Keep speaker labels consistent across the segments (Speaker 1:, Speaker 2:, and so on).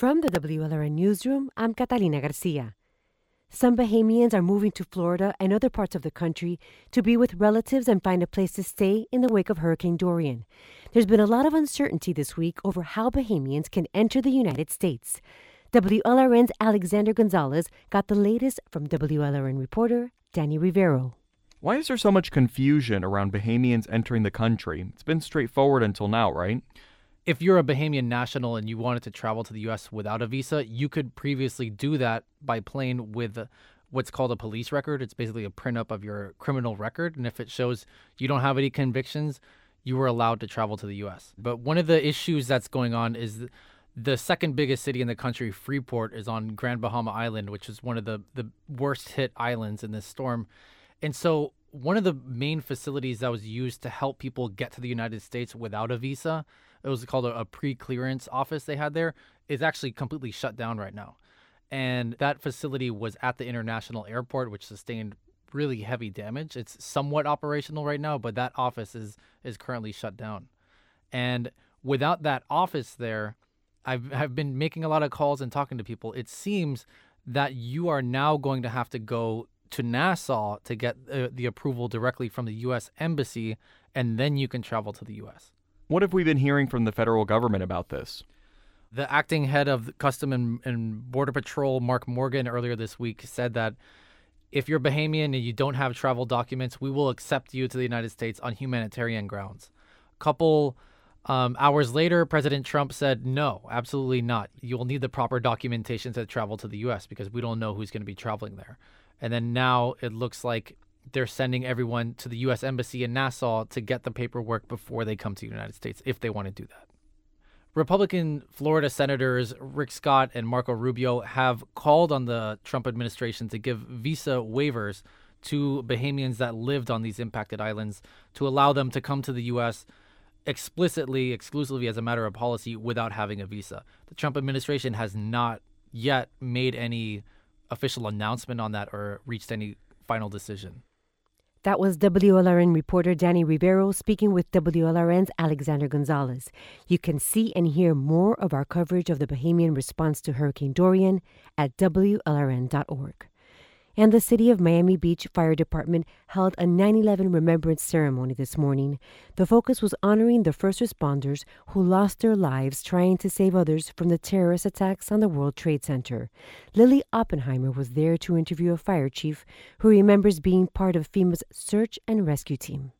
Speaker 1: From the WLRN Newsroom, I'm Catalina Garcia. Some Bahamians are moving to Florida and other parts of the country to be with relatives and find a place to stay in the wake of Hurricane Dorian. There's been a lot of uncertainty this week over how Bahamians can enter the United States. WLRN's Alexander Gonzalez got the latest from WLRN reporter Danny Rivero.
Speaker 2: Why is there so much confusion around Bahamians entering the country? It's been straightforward until now, right?
Speaker 3: If you're a Bahamian national and you wanted to travel to the U.S. without a visa, you could previously do that by playing with what's called a police record. It's basically a print-up of your criminal record. And if it shows you don't have any convictions, you were allowed to travel to the U.S. But one of the issues that's going on is the second biggest city in the country, Freeport, is on Grand Bahama Island, which is one of the worst hit islands in this storm. And so one of the main facilities that was used to help people get to the United States without a visa, it was called a pre-clearance office they had there, is actually completely shut down right now. And that facility was at the international airport, which sustained really heavy damage. It's somewhat operational right now, but that office is currently shut down. And without that office there, I've been making a lot of calls and talking to people. It seems that you are now going to have to go to Nassau to get the approval directly from the U.S. Embassy, and then you can travel to the U.S.
Speaker 2: What have we been hearing from the federal government about this?
Speaker 3: The acting head of Custom and Border Patrol, Mark Morgan, earlier this week said that if you're Bahamian and you don't have travel documents, we will accept you to the United States on humanitarian grounds. A couple hours later, President Trump said, no, absolutely not. You will need the proper documentation to travel to the U.S. because we don't know who's going to be traveling there. And then now it looks like they're sending everyone to the U.S. Embassy in Nassau to get the paperwork before they come to the United States, if they want to do that. Republican Florida Senators Rick Scott and Marco Rubio have called on the Trump administration to give visa waivers to Bahamians that lived on these impacted islands to allow them to come to the U.S. explicitly, exclusively as a matter of policy without having a visa. The Trump administration has not yet made any official announcement on that or reached any final decision.
Speaker 1: That was WLRN reporter Danny Rivero speaking with WLRN's Alexander Gonzalez. You can see and hear more of our coverage of the Bahamian response to Hurricane Dorian at WLRN.org. And the City of Miami Beach Fire Department held a 9/11 remembrance ceremony this morning. The focus was honoring the first responders who lost their lives trying to save others from the terrorist attacks on the World Trade Center. Lily Oppenheimer was there to interview a fire chief who remembers being part of FEMA's search and rescue team.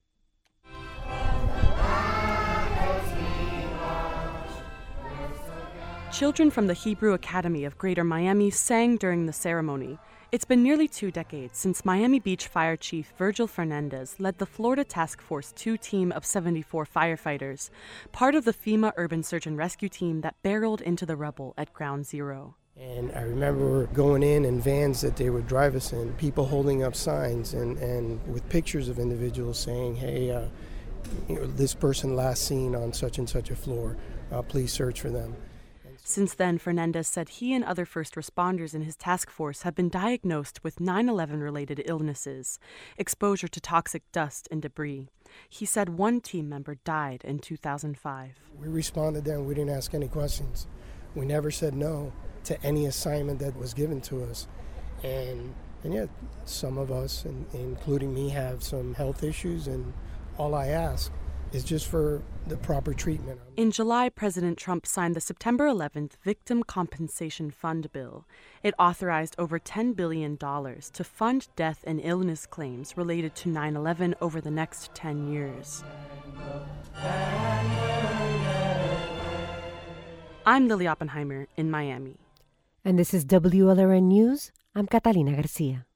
Speaker 4: Children from the Hebrew Academy of Greater Miami sang during the ceremony. It's been nearly 2 decades since Miami Beach Fire Chief Virgil Fernandez led the Florida Task Force 2 team of 74 firefighters, part of the FEMA Urban Search and Rescue team that barreled into the rubble at Ground Zero.
Speaker 5: And I remember going in vans that they would drive us in, people holding up signs and with pictures of individuals saying, hey, this person last seen on such and such a floor, please search for them.
Speaker 4: Since then, Fernandez said he and other first responders in his task force have been diagnosed with 9/11-related illnesses, exposure to toxic dust and debris. He said one team member died in 2005.
Speaker 5: We responded then. We didn't ask any questions. We never said no to any assignment that was given to us. And yet, some of us, including me, have some health issues, and all I ask is just for the proper treatment.
Speaker 4: In July, President Trump signed the September 11th Victim Compensation Fund bill. It authorized over $10 billion to fund death and illness claims related to 9/11 over the next 10 years. I'm Lily Oppenheimer in Miami.
Speaker 1: And this is WLRN News. I'm Catalina Garcia.